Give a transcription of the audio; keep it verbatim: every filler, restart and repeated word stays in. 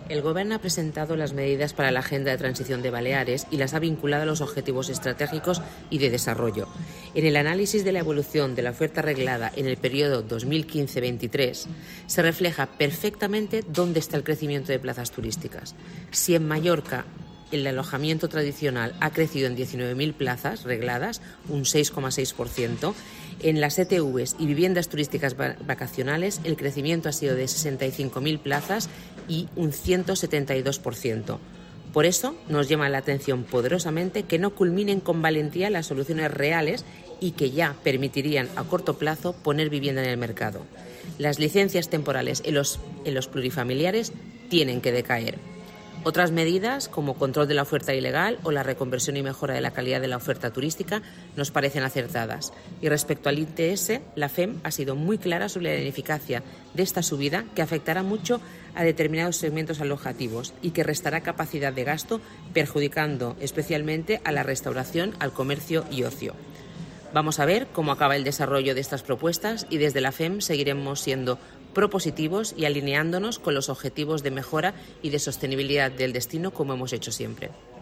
El Gobierno ha presentado las medidas para la Agenda de Transición de Baleares y las ha vinculado a los objetivos estratégicos y de desarrollo. En el análisis de la evolución de la oferta reglada en el periodo dos mil quince veintitrés se refleja perfectamente dónde está el crecimiento de plazas turísticas. Si en Mallorca el alojamiento tradicional ha crecido en diecinueve mil plazas regladas, un seis coma seis por ciento. En las E T Vs y viviendas turísticas vacacionales el crecimiento ha sido de sesenta y cinco mil plazas y un ciento setenta y dos por ciento. Por eso nos llama la atención poderosamente que no culminen con valentía las soluciones reales y que ya permitirían a corto plazo poner vivienda en el mercado. Las licencias temporales en los, en los plurifamiliares tienen que decaer. Otras medidas, como control de la oferta ilegal o la reconversión y mejora de la calidad de la oferta turística, nos parecen acertadas. Y respecto al I T S, la F E M ha sido muy clara sobre la ineficacia de esta subida, que afectará mucho a determinados segmentos alojativos y que restará capacidad de gasto, perjudicando especialmente a la restauración, al comercio y ocio. Vamos a ver cómo acaba el desarrollo de estas propuestas y desde la F E M seguiremos siendo propositivos y alineándonos con los objetivos de mejora y de sostenibilidad del destino como hemos hecho siempre.